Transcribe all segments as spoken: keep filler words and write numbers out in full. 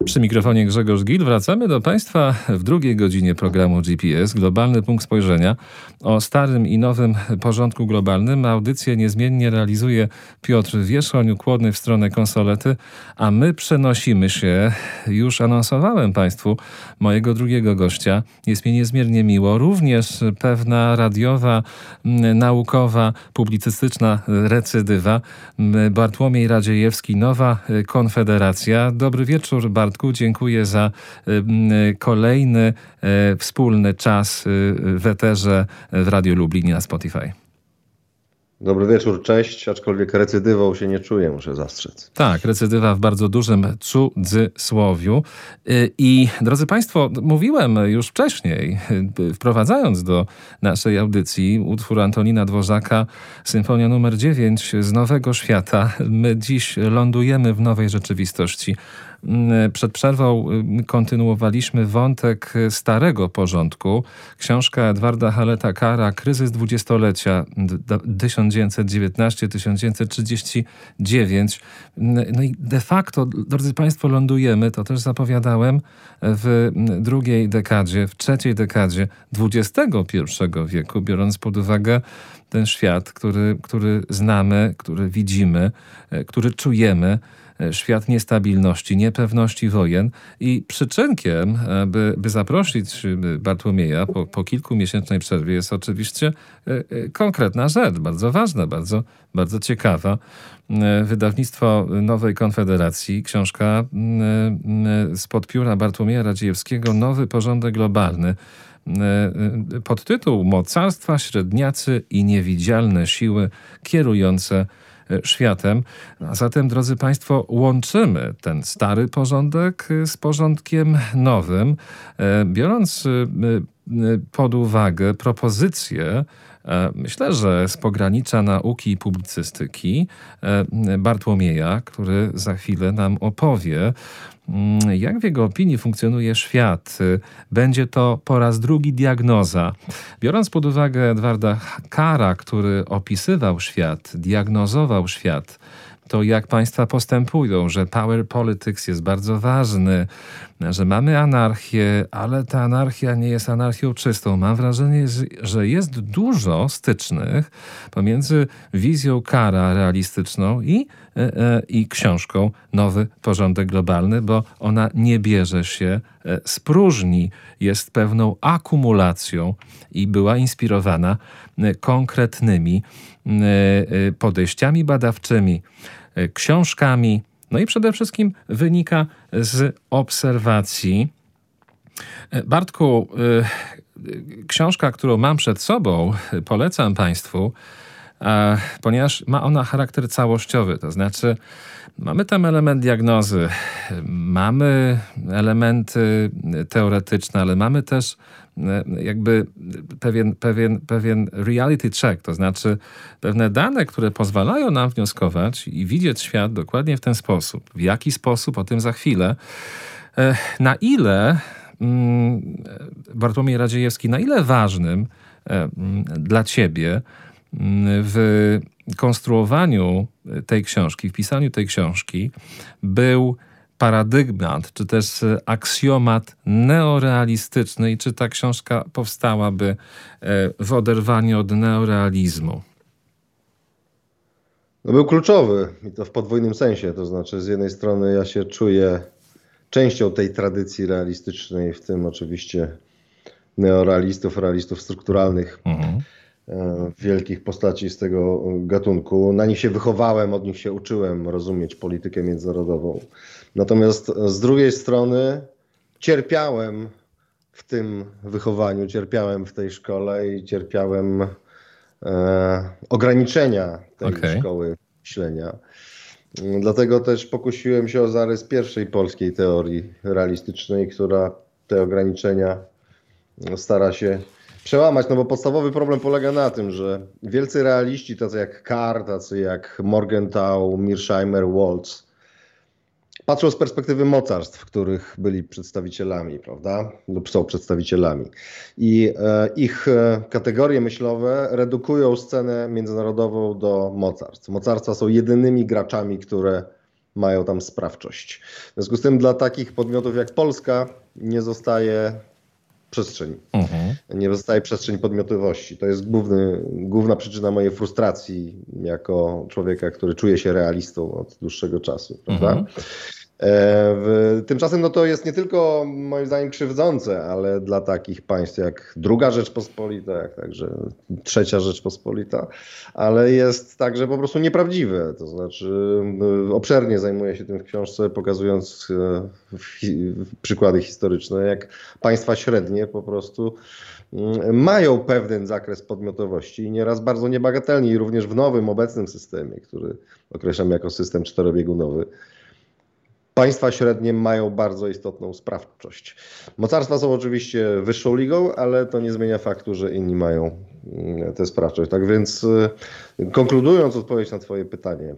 Przy mikrofonie Grzegorz Gil. Wracamy do Państwa w drugiej godzinie programu G P S, Globalny Punkt Spojrzenia. O starym i nowym porządku globalnym audycję niezmiennie realizuje Piotr Wierzchoń, ukłonny w stronę konsolety, a my przenosimy się, już anonsowałem Państwu mojego drugiego gościa. Jest mi niezmiernie miło. Również pewna radiowa, naukowa, publicystyczna recydywa. Bartłomiej Radziejewski, Nowa Konfederacja. Dobry wieczór, Bartku. Dziękuję za kolejny wspólny czas w eterze w Radiu Lublin i na Spotify. Dobry wieczór, cześć, aczkolwiek recydywą się nie czuję, muszę zastrzec. Tak, recydywa w bardzo dużym cudzysłowiu. I drodzy Państwo, mówiłem już wcześniej, wprowadzając do naszej audycji utwór Antonina Dworzaka, Symfonia numer dziewięć z Nowego Świata. My dziś lądujemy w nowej rzeczywistości. Przed przerwą kontynuowaliśmy wątek starego porządku. Książka Edwarda Halleta-Carra Kryzys dwudziestolecia tysiąc dziewięćset dziewiętnaście do tysiąc dziewięćset trzydzieści dziewięć. No i de facto, drodzy Państwo, lądujemy, to też zapowiadałem, w drugiej dekadzie, w trzeciej dekadzie dwudziestego pierwszego wieku, biorąc pod uwagę ten świat, który, który znamy, który widzimy, który czujemy. Świat niestabilności, niepewności wojen i przyczynkiem, by, by zaprosić Bartłomieja po, po kilkumiesięcznej przerwie jest oczywiście konkretna rzecz, bardzo ważna, bardzo, bardzo ciekawa. Wydawnictwo Nowej Konfederacji, książka spod pióra Bartłomieja Radziejewskiego Nowy Porządek Globalny. Podtytuł Mocarstwa, średniacy i niewidzialne siły kierujące światem. A zatem, drodzy Państwo, łączymy ten stary porządek z porządkiem nowym, biorąc pod uwagę propozycje, myślę, że z pogranicza nauki i publicystyki, Bartłomieja, który za chwilę nam opowie, jak w jego opinii funkcjonuje świat. Będzie to po raz drugi diagnoza. Biorąc pod uwagę Edwarda Carra, który opisywał świat, diagnozował świat, to jak państwa postępują, że power politics jest bardzo ważny, że mamy anarchię, ale ta anarchia nie jest anarchią czystą. Mam wrażenie, że jest dużo stycznych pomiędzy wizją Carra realistyczną i, i książką Nowy Porządek Globalny, bo ona nie bierze się z próżni, jest pewną akumulacją i była inspirowana konkretnymi podejściami badawczymi, książkami, no i przede wszystkim wynika z obserwacji. Bartku, książka, którą mam przed sobą, polecam Państwu, ponieważ ma ona charakter całościowy, to znaczy mamy tam element diagnozy, mamy elementy teoretyczne, ale mamy też jakby pewien, pewien, pewien reality check, to znaczy pewne dane, które pozwalają nam wnioskować i widzieć świat dokładnie w ten sposób. W jaki sposób, o tym za chwilę. Na ile Bartłomiej Radziejewski, na ile ważnym dla ciebie w konstruowaniu tej książki, w pisaniu tej książki był paradygmat, czy też aksjomat neorealistyczny i czy ta książka powstałaby w oderwaniu od neorealizmu? No był kluczowy i to w podwójnym sensie, to znaczy z jednej strony ja się czuję częścią tej tradycji realistycznej, w tym oczywiście neorealistów, realistów strukturalnych, mhm. wielkich postaci z tego gatunku. Na nich się wychowałem, od nich się uczyłem rozumieć politykę międzynarodową. Natomiast z drugiej strony cierpiałem w tym wychowaniu, cierpiałem w tej szkole i cierpiałem e, ograniczenia tej okay. szkoły myślenia. Dlatego też pokusiłem się o zarys pierwszej polskiej teorii realistycznej, która te ograniczenia stara się przełamać, no bo podstawowy problem polega na tym, że wielcy realiści, tacy jak Carr, tacy jak Morgenthau, Mearsheimer, Waltz, patrzą z perspektywy mocarstw, których byli przedstawicielami, prawda, lub są przedstawicielami. I e, ich e, kategorie myślowe redukują scenę międzynarodową do mocarstw. Mocarstwa są jedynymi graczami, które mają tam sprawczość. W związku z tym dla takich podmiotów jak Polska nie zostaje przestrzeń. Mhm. Nie zostaje przestrzeń podmiotowości. To jest główny, główna przyczyna mojej frustracji jako człowieka, który czuje się realistą od dłuższego czasu. Prawda? Mhm. E, tymczasem no to jest nie tylko moim zdaniem krzywdzące, ale dla takich państw jak Druga Rzeczpospolita, jak także Trzecia Rzeczpospolita, ale jest także po prostu nieprawdziwe. To znaczy obszernie zajmuję się tym w książce, pokazując e, hi, przykłady historyczne, jak państwa średnie po prostu mają pewien zakres podmiotowości i nieraz bardzo niebagatelnie i również w nowym, obecnym systemie, który określam jako system czterobiegunowy. Państwa średnie mają bardzo istotną sprawczość. Mocarstwa są oczywiście wyższą ligą, ale to nie zmienia faktu, że inni mają tę sprawczość. Tak więc konkludując odpowiedź na twoje pytanie,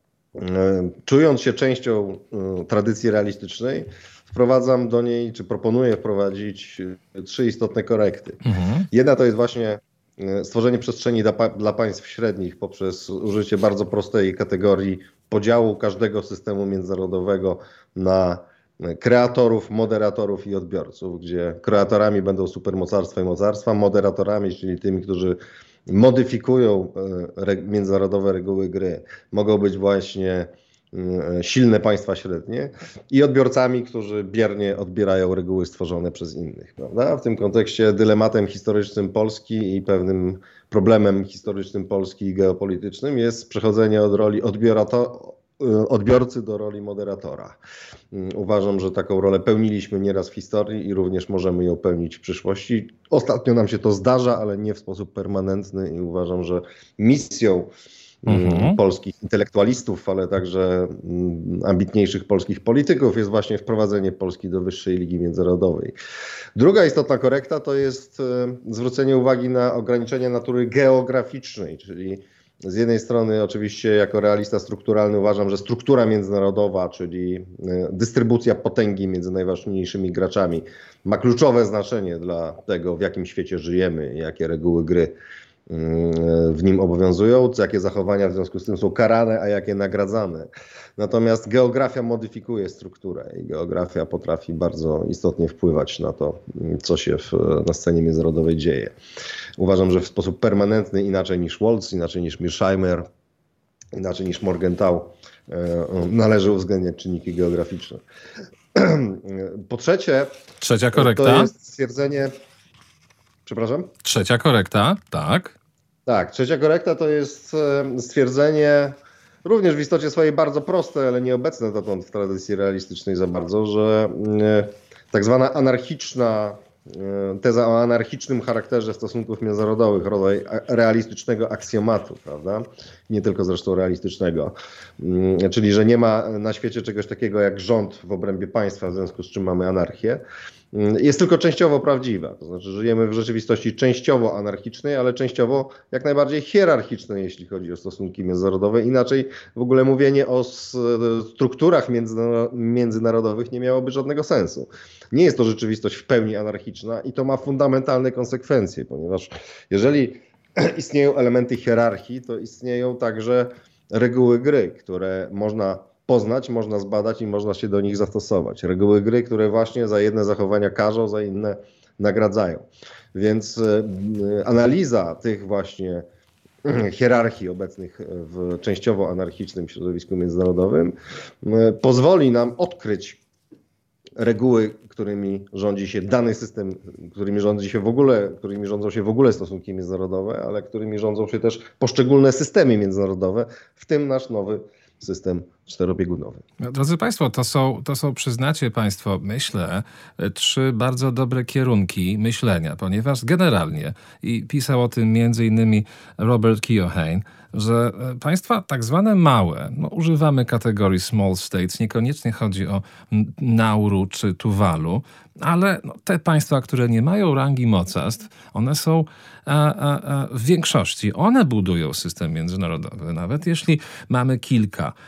czując się częścią tradycji realistycznej, wprowadzam do niej, czy proponuję wprowadzić trzy istotne korekty. Mhm. Jedna to jest właśnie stworzenie przestrzeni dla, dla państw średnich poprzez użycie bardzo prostej kategorii podziału każdego systemu międzynarodowego na kreatorów, moderatorów i odbiorców, gdzie kreatorami będą supermocarstwa i mocarstwa, moderatorami, czyli tymi, którzy modyfikują re, międzynarodowe reguły gry, mogą być właśnie silne państwa średnie i odbiorcami, którzy biernie odbierają reguły stworzone przez innych. Prawda? W tym kontekście dylematem historycznym Polski i pewnym problemem historycznym Polski i geopolitycznym jest przechodzenie od roli odbiorcy do roli moderatora. Uważam, że taką rolę pełniliśmy nieraz w historii i również możemy ją pełnić w przyszłości. Ostatnio nam się to zdarza, ale nie w sposób permanentny i uważam, że misją Mhm. polskich intelektualistów, ale także ambitniejszych polskich polityków jest właśnie wprowadzenie Polski do wyższej ligi międzynarodowej. Druga istotna korekta to jest zwrócenie uwagi na ograniczenia natury geograficznej, czyli z jednej strony oczywiście jako realista strukturalny uważam, że struktura międzynarodowa, czyli dystrybucja potęgi między najważniejszymi graczami ma kluczowe znaczenie dla tego, w jakim świecie żyjemy i jakie reguły gry w nim obowiązują, jakie zachowania w związku z tym są karane, a jakie nagradzane. Natomiast geografia modyfikuje strukturę i geografia potrafi bardzo istotnie wpływać na to, co się w, na scenie międzynarodowej dzieje. Uważam, że w sposób permanentny, inaczej niż Waltz, inaczej niż Mearsheimer, inaczej niż Morgenthau, należy uwzględniać czynniki geograficzne. Po trzecie, Trzecia korekta. To jest stwierdzenie... Przepraszam? Trzecia korekta, tak. Tak, trzecia korekta to jest stwierdzenie, również w istocie swojej bardzo proste, ale nieobecne dotąd w tradycji realistycznej za bardzo, że tak zwana anarchiczna, teza o anarchicznym charakterze stosunków międzynarodowych, rodzaj realistycznego aksjomatu, prawda? Nie tylko zresztą realistycznego. Czyli, że nie ma na świecie czegoś takiego jak rząd w obrębie państwa, w związku z czym mamy anarchię. Jest tylko częściowo prawdziwa. To znaczy żyjemy w rzeczywistości częściowo anarchicznej, ale częściowo jak najbardziej hierarchicznej, jeśli chodzi o stosunki międzynarodowe. Inaczej w ogóle mówienie o strukturach międzynarodowych nie miałoby żadnego sensu. Nie jest to rzeczywistość w pełni anarchiczna i to ma fundamentalne konsekwencje, ponieważ jeżeli istnieją elementy hierarchii, to istnieją także reguły gry, które można poznać, można zbadać i można się do nich zastosować. Reguły gry, które właśnie za jedne zachowania karzą, za inne nagradzają. Więc analiza tych właśnie hierarchii obecnych w częściowo anarchicznym środowisku międzynarodowym pozwoli nam odkryć reguły, którymi rządzi się dany system, którymi rządzi się w ogóle, którymi rządzą się w ogóle stosunki międzynarodowe, ale którymi rządzą się też poszczególne systemy międzynarodowe, w tym nasz nowy system czterobiegunowy. Drodzy Państwo, to są, to są, przyznacie Państwo, myślę, trzy bardzo dobre kierunki myślenia, ponieważ generalnie, i pisał o tym między innymi Robert Keohane, że państwa tak zwane małe, no używamy kategorii small states, niekoniecznie chodzi o Nauru czy Tuwalu, ale no, te państwa, które nie mają rangi mocarstw, one są a, a, a w większości, one budują system międzynarodowy, nawet jeśli mamy kilka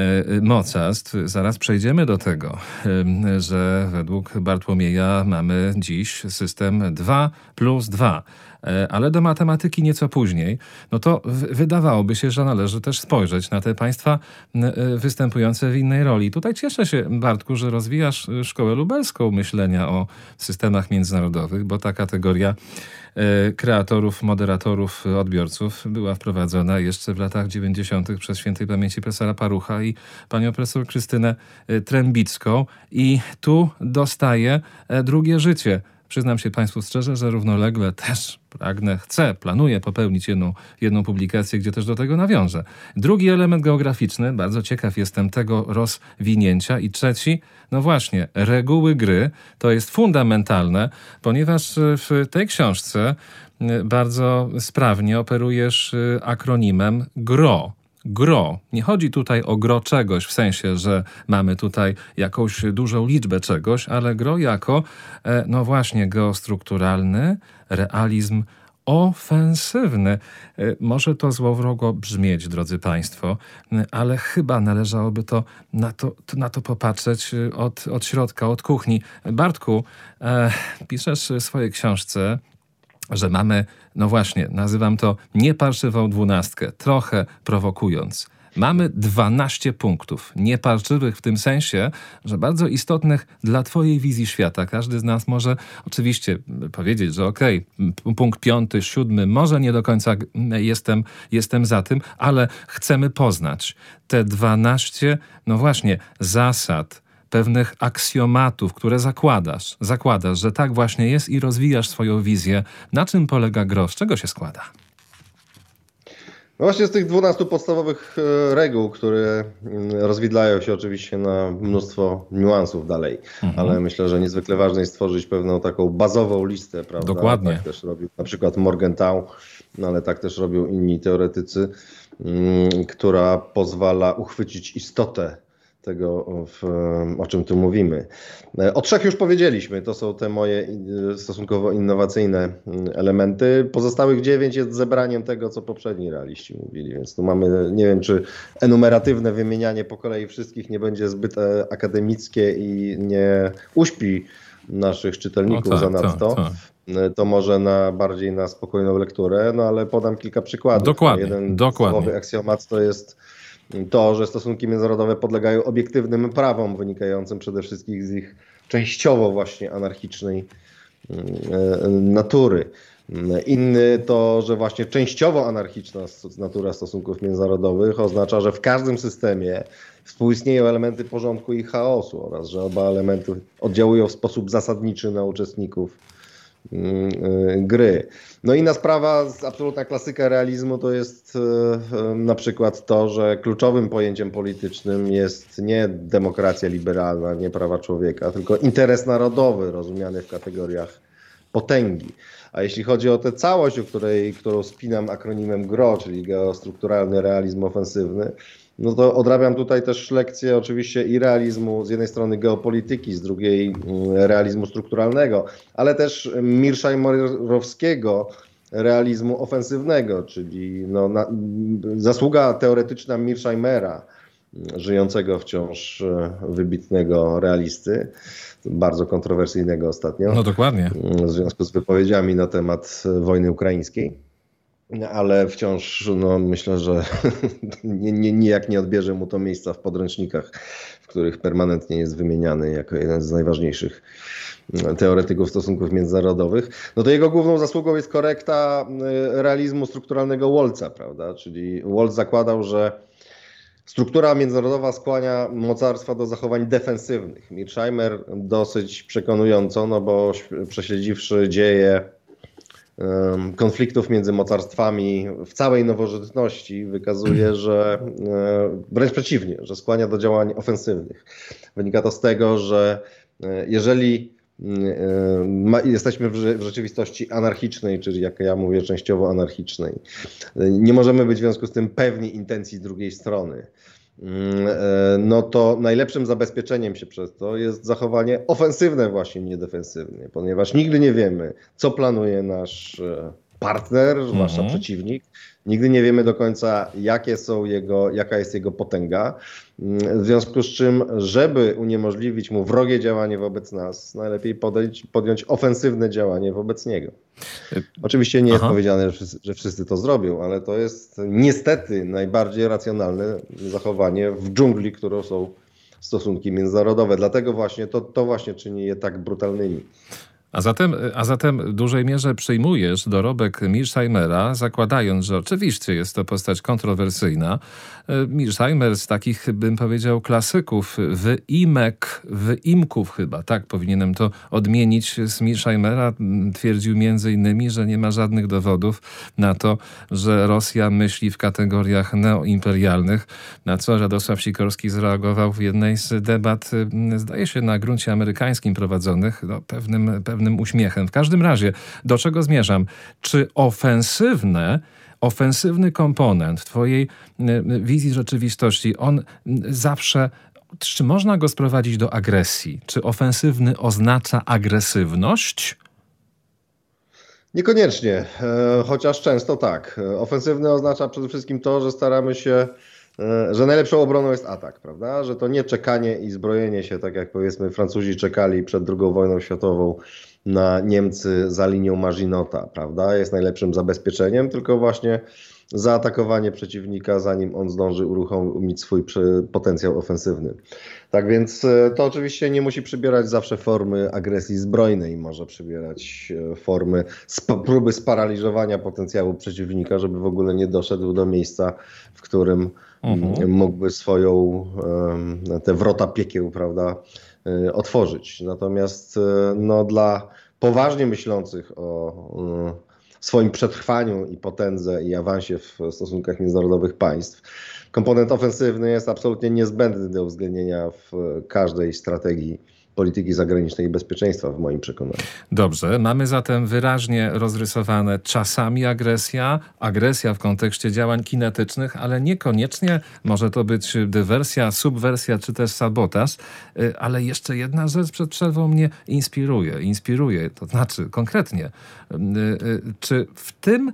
mocarstw. Zaraz przejdziemy do tego, że według Bartłomieja mamy dziś system dwa plus dwa. Ale do matematyki nieco później, no to w- wydawałoby się, że należy też spojrzeć na te państwa występujące w innej roli. Tutaj cieszę się, Bartku, że rozwijasz szkołę lubelską myślenia o systemach międzynarodowych, bo ta kategoria kreatorów, moderatorów, odbiorców była wprowadzona jeszcze w latach dziewięćdziesiątych przez świętej pamięci profesora Parucha i panią profesor Krystynę Trębicką. I tu dostaje drugie życie. Przyznam się Państwu szczerze, że równolegle też pragnę, chcę, planuję popełnić jedną, jedną publikację, gdzie też do tego nawiążę. Drugi element geograficzny, bardzo ciekaw jestem tego rozwinięcia. I trzeci, no właśnie, reguły gry to jest fundamentalne, ponieważ w tej książce bardzo sprawnie operujesz akronimem GRO. Gro. Nie chodzi tutaj o gro czegoś, w sensie, że mamy tutaj jakąś dużą liczbę czegoś, ale gro jako, no właśnie, geostrukturalny realizm ofensywny. Może to złowrogo brzmieć, drodzy Państwo, ale chyba należałoby to na to, na to popatrzeć od, od środka, od kuchni. Bartku, e, piszesz w swojej książce, że mamy, no właśnie, nazywam to nieparszywą dwunastkę, trochę prowokując. Mamy dwanaście punktów, nieparczywych w tym sensie, że bardzo istotnych dla twojej wizji świata. Każdy z nas może oczywiście powiedzieć, że okej, okay, punkt piąty, siódmy, może nie do końca jestem, jestem za tym, ale chcemy poznać te dwanaście, no właśnie, zasad, pewnych aksjomatów, które zakładasz. Zakładasz, że tak właśnie jest i rozwijasz swoją wizję. Na czym polega gro? Z czego się składa? No właśnie z tych dwunastu podstawowych reguł, które rozwidlają się oczywiście na mnóstwo niuansów dalej, mhm. ale myślę, że niezwykle ważne jest stworzyć pewną taką bazową listę, prawda? Dokładnie. Tak też robił na przykład Morgenthau, no ale tak też robią inni teoretycy, która pozwala uchwycić istotę tego, w, o czym tu mówimy. O trzech już powiedzieliśmy, to są te moje stosunkowo innowacyjne elementy. Pozostałych dziewięć jest zebraniem tego, co poprzedni realiści mówili, więc tu mamy, nie wiem, czy enumeratywne wymienianie po kolei wszystkich nie będzie zbyt akademickie i nie uśpi naszych czytelników no tak, zanadto. Tak, tak. To może na bardziej na spokojną lekturę, no ale podam kilka przykładów. Dokładnie, Jeden dokładnie. podstawowy aksjomat to jest to, że stosunki międzynarodowe podlegają obiektywnym prawom wynikającym przede wszystkim z ich częściowo właśnie anarchicznej natury. Inny to, że właśnie częściowo anarchiczna natura stosunków międzynarodowych oznacza, że w każdym systemie współistnieją elementy porządku i chaosu oraz że oba elementy oddziałują w sposób zasadniczy na uczestników gry. No inna sprawa, absolutna klasyka realizmu to jest na przykład to, że kluczowym pojęciem politycznym jest nie demokracja liberalna, nie prawa człowieka, tylko interes narodowy rozumiany w kategoriach potęgi. A jeśli chodzi o tę całość, o której, którą spinam akronimem GRO, czyli geostrukturalny realizm ofensywny, no to odrabiam tutaj też lekcję oczywiście i realizmu z jednej strony geopolityki, z drugiej realizmu strukturalnego, ale też Mirszajmerowskiego realizmu ofensywnego, czyli no, na, zasługa teoretyczna Mearshimera, żyjącego wciąż wybitnego realisty, bardzo kontrowersyjnego ostatnio. No dokładnie. W związku z wypowiedziami na temat wojny ukraińskiej. Ale wciąż no, myślę, że nie, nie, nijak nie odbierze mu to miejsca w podręcznikach, w których permanentnie jest wymieniany jako jeden z najważniejszych teoretyków stosunków międzynarodowych. No to jego główną zasługą jest korekta realizmu strukturalnego Waltza, prawda? Czyli Waltz zakładał, że struktura międzynarodowa skłania mocarstwa do zachowań defensywnych. Mearsheimer dosyć przekonująco, no bo prześledziwszy dzieje konfliktów między mocarstwami w całej nowożytności wykazuje, że wręcz przeciwnie, że skłania do działań ofensywnych. Wynika to z tego, że jeżeli jesteśmy w rzeczywistości anarchicznej, czyli jak ja mówię częściowo anarchicznej, nie możemy być w związku z tym pewni intencji drugiej strony. No to najlepszym zabezpieczeniem się przez to jest zachowanie ofensywne właśnie, nie defensywne, ponieważ nigdy nie wiemy, co planuje nasz partner, zwłaszcza Mhm. przeciwnik. Nigdy nie wiemy do końca, jakie są jego, jaka jest jego potęga. W związku z czym, żeby uniemożliwić mu wrogie działanie wobec nas, najlepiej podejść, podjąć ofensywne działanie wobec niego. Oczywiście nie jest Aha. powiedziane, że wszyscy, że wszyscy to zrobią, ale to jest niestety najbardziej racjonalne zachowanie w dżungli, którą są stosunki międzynarodowe. Dlatego właśnie to, to właśnie czyni je tak brutalnymi. A zatem, a zatem w dużej mierze przyjmujesz dorobek Mearsheimer'a, zakładając, że oczywiście jest to postać kontrowersyjna. Mearsheimer z takich, bym powiedział, klasyków, wyimek, wyimków chyba, tak powinienem to odmienić. Z Mearsheimera twierdził między innymi, że nie ma żadnych dowodów na to, że Rosja myśli w kategoriach neoimperialnych, na co Radosław Sikorski zareagował w jednej z debat, zdaje się na gruncie amerykańskim prowadzonych, no, pewnym, pewnym pewnym uśmiechem. W każdym razie, do czego zmierzam? Czy ofensywne, ofensywny komponent twojej wizji rzeczywistości, on zawsze, czy można go sprowadzić do agresji? Czy ofensywny oznacza agresywność? Niekoniecznie, chociaż często tak. Ofensywny oznacza przede wszystkim to, że staramy się, że najlepszą obroną jest atak, prawda? Że to nie czekanie i zbrojenie się, tak jak powiedzmy Francuzi czekali przed drugą wojną światową na Niemcy za linią Maginota, prawda? Jest najlepszym zabezpieczeniem, tylko właśnie zaatakowanie przeciwnika, zanim on zdąży uruchomić swój potencjał ofensywny. Tak więc to oczywiście nie musi przybierać zawsze formy agresji zbrojnej, może przybierać formy sp- próby sparaliżowania potencjału przeciwnika, żeby w ogóle nie doszedł do miejsca, w którym mhm. mógłby swoją, te wrota piekieł, prawda, otworzyć. Natomiast no, dla poważnie myślących o swoim przetrwaniu i potędze i awansie w stosunkach międzynarodowych państw, komponent ofensywny jest absolutnie niezbędny do uwzględnienia w każdej strategii polityki zagranicznej i bezpieczeństwa, w moim przekonaniu. Dobrze, mamy zatem wyraźnie rozrysowane czasami agresja, agresja w kontekście działań kinetycznych, ale niekoniecznie może to być dywersja, subwersja czy też sabotaż, ale jeszcze jedna rzecz przed przerwą mnie inspiruje, inspiruje, to znaczy konkretnie, czy w tym,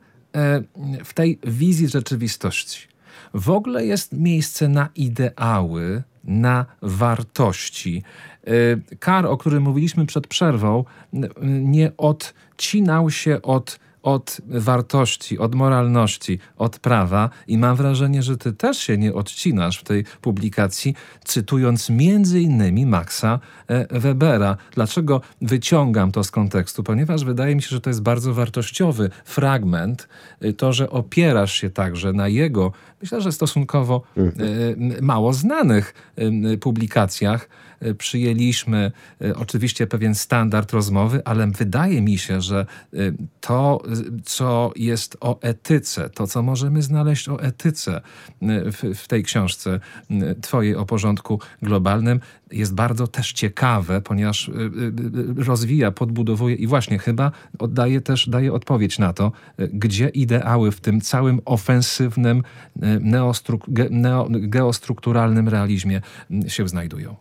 w tej wizji rzeczywistości w ogóle jest miejsce na ideały, na wartości. Kar, o którym mówiliśmy przed przerwą, nie odcinał się od, od wartości, od moralności, od prawa i mam wrażenie, że ty też się nie odcinasz w tej publikacji, cytując między innymi Maxa Webera. Dlaczego wyciągam to z kontekstu? Ponieważ wydaje mi się, że to jest bardzo wartościowy fragment, to, że opierasz się także na jego, myślę, że stosunkowo mało znanych publikacjach. Przyjęliśmy oczywiście pewien standard rozmowy, ale wydaje mi się, że to, co jest o etyce, to, co możemy znaleźć o etyce w, w tej książce twojej o porządku globalnym, jest bardzo też ciekawe, ponieważ rozwija, podbudowuje i właśnie chyba oddaje też, daje odpowiedź na to, gdzie ideały w tym całym ofensywnym, neostru- ge- neo- geostrukturalnym realizmie się znajdują.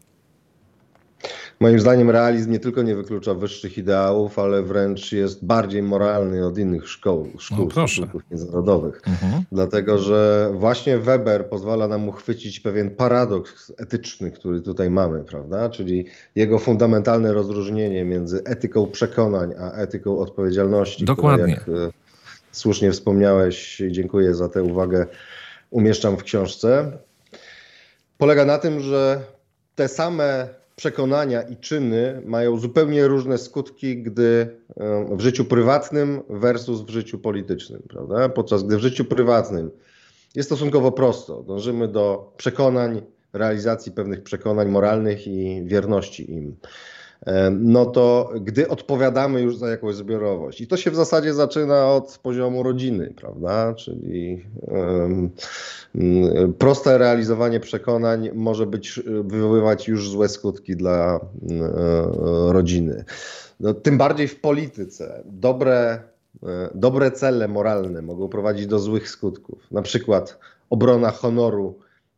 Moim zdaniem realizm nie tylko nie wyklucza wyższych ideałów, ale wręcz jest bardziej moralny od innych szkoł, szkół no, stosunków międzynarodowych. Mhm. Dlatego, że właśnie Weber pozwala nam uchwycić pewien paradoks etyczny, który tutaj mamy, prawda? Czyli jego fundamentalne rozróżnienie między etyką przekonań, a etyką odpowiedzialności. Dokładnie. Która, jak słusznie wspomniałeś, dziękuję za tę uwagę, umieszczam w książce. Polega na tym, że te same przekonania i czyny mają zupełnie różne skutki, gdy w życiu prywatnym versus w życiu politycznym, prawda? Podczas gdy w życiu prywatnym jest stosunkowo prosto. Dążymy do przekonań, realizacji pewnych przekonań moralnych i wierności im. No to gdy odpowiadamy już za jakąś zbiorowość. I to się w zasadzie zaczyna od poziomu rodziny, prawda? Czyli um, proste realizowanie przekonań może być, wywoływać już złe skutki dla um, rodziny. No, tym bardziej w polityce. Dobre, dobre cele moralne mogą prowadzić do złych skutków. Na przykład obrona honoru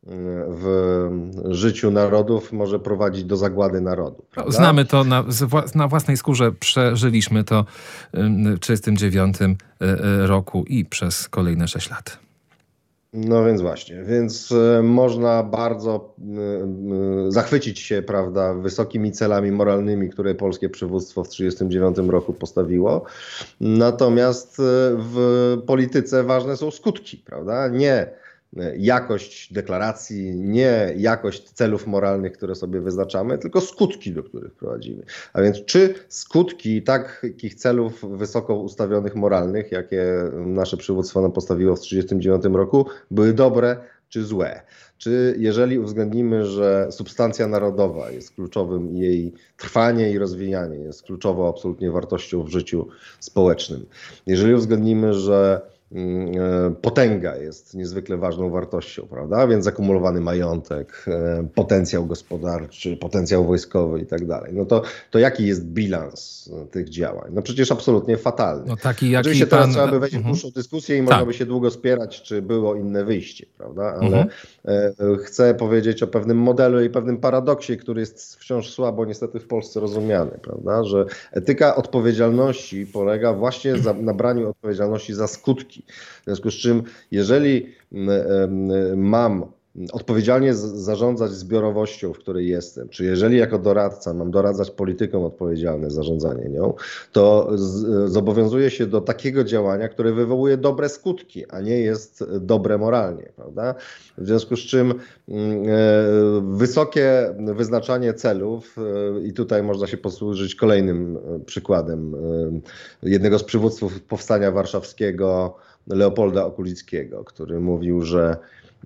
w życiu narodów może prowadzić do zagłady narodu. Prawda? Znamy to, na, na własnej skórze przeżyliśmy to w tysiąc dziewięćset trzydziestym dziewiątym roku i przez kolejne sześć lat. No więc właśnie, więc można bardzo zachwycić się, prawda, wysokimi celami moralnymi, które polskie przywództwo w tysiąc dziewięćset trzydziestym dziewiątym roku postawiło. Natomiast w polityce ważne są skutki, prawda? Nie jakość deklaracji, nie jakość celów moralnych, które sobie wyznaczamy, tylko skutki, do których prowadzimy. A więc czy skutki takich celów wysoko ustawionych moralnych, jakie nasze przywództwo nam postawiło w tysiąc dziewięćset trzydziestym dziewiątym roku, były dobre czy złe? Czy jeżeli uwzględnimy, że substancja narodowa jest kluczowym, jej trwanie i rozwijanie jest kluczową absolutnie wartością w życiu społecznym, jeżeli uwzględnimy, że potęga jest niezwykle ważną wartością, prawda? Więc zakumulowany majątek, potencjał gospodarczy, potencjał wojskowy i tak dalej. No to, to jaki jest bilans tych działań? No przecież absolutnie fatalny. No taki, jaki Oczywiście pan... teraz trzeba by wejść w Mhm. dłuższą dyskusję i Tak. można by się długo spierać, czy było inne wyjście, prawda? Ale Mhm. chcę powiedzieć o pewnym modelu i pewnym paradoksie, który jest wciąż słabo niestety w Polsce rozumiany, prawda? Że etyka odpowiedzialności polega właśnie za, na braniu odpowiedzialności za skutki. W związku z czym, jeżeli mam odpowiedzialnie zarządzać zbiorowością, w której jestem, czy jeżeli jako doradca mam doradzać politykom odpowiedzialne zarządzanie nią, to z, zobowiązuję się do takiego działania, które wywołuje dobre skutki, a nie jest dobre moralnie, prawda? W związku z czym e, wysokie wyznaczanie celów e, i tutaj można się posłużyć kolejnym przykładem e, jednego z przywódców Powstania Warszawskiego, Leopolda Okulickiego, który mówił, że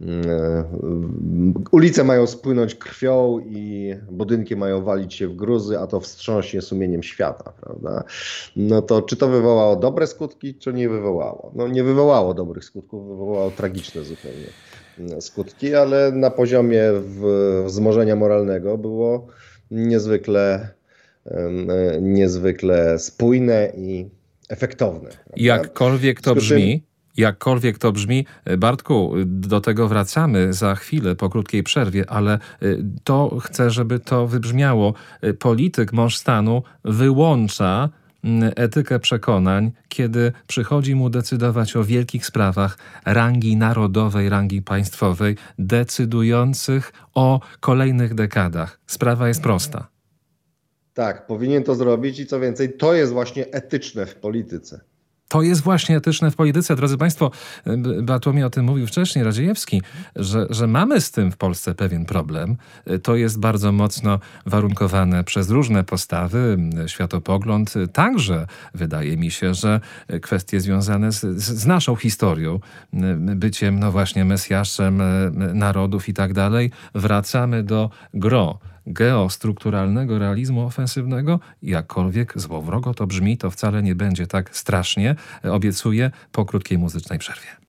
ulice mają spłynąć krwią i budynki mają walić się w gruzy, a to wstrząśnie sumieniem świata, prawda? No to czy to wywołało dobre skutki, czy nie wywołało? No nie wywołało dobrych skutków, wywołało tragiczne zupełnie skutki, ale na poziomie wzmożenia moralnego było niezwykle, niezwykle spójne i efektowne. Prawda? Jakkolwiek to brzmi, jakkolwiek to brzmi, Bartku, do tego wracamy za chwilę po krótkiej przerwie, ale to chcę, żeby to wybrzmiało. Polityk, mąż stanu wyłącza etykę przekonań, kiedy przychodzi mu decydować o wielkich sprawach rangi narodowej, rangi państwowej, decydujących o kolejnych dekadach. Sprawa jest prosta. Tak, powinien to zrobić i co więcej, to jest właśnie etyczne w polityce. To jest właśnie etyczne w polityce. Drodzy Państwo, Bartłomiej o tym mówił wcześniej, Radziejewski, że, że mamy z tym w Polsce pewien problem. To jest bardzo mocno warunkowane przez różne postawy, światopogląd. Także wydaje mi się, że kwestie związane z, z naszą historią, byciem, no właśnie, Mesjaszem narodów i tak dalej, wracamy do gro geostrukturalnego realizmu ofensywnego, jakkolwiek złowrogo to brzmi, to wcale nie będzie tak strasznie, obiecuję po krótkiej muzycznej przerwie.